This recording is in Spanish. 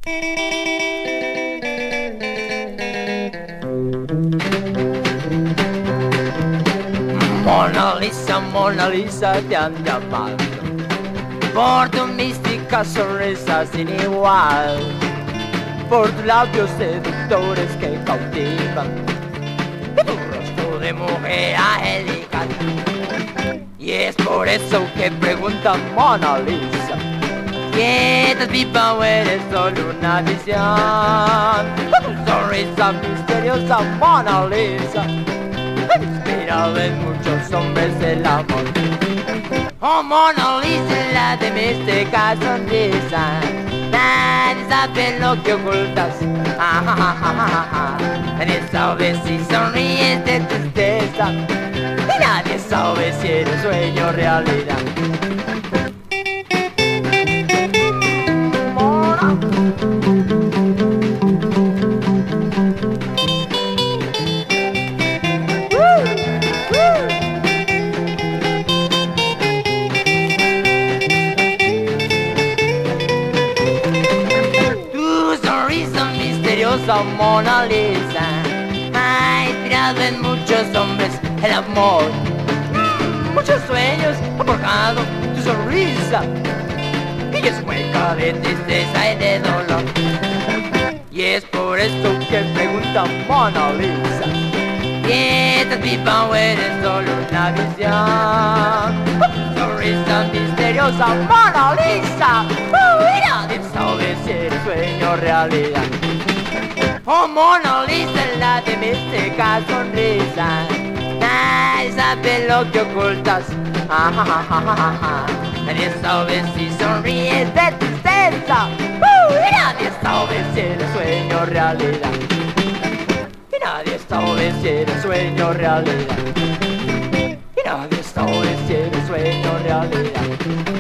Mona Lisa, te han llamado por tu mística sonrisa sin igual, por tus labios seductores que cautivan, y tu rostro de mujer angelical. Y es por eso que preguntan Mona Lisa, ¿que estás viva o eres solo una visión? Con tu sonrisa misteriosa, Mona Lisa, he inspirado en muchos hombres el amor. Oh, Mona Lisa, la de mística sonrisa, nadie sabe lo que ocultas. Nadie sabe si sonríes de tristeza, y nadie sabe si eres sueño o realidad. Mona Lisa ha inspirado en muchos hombres el amor. Muchos sueños ha forjado tu sonrisa, y es hueca de tristeza y de dolor. Y es por esto que pregunta Mona Lisa, ¿que estás viva o eres solo una visión? Tu sonrisa misteriosa, Mona Lisa, y nadie sabe si eres sueño o realidad. Oh, Mona Lisa, la de mística sonrisa, nadie sabe lo que ocultas. Nadie sabe si sonríes de tristeza, y nadie sabe si eres sueño o realidad. Y nadie sabe si eres sueño o realidad. Y nadie sabe si eres sueño o realidad.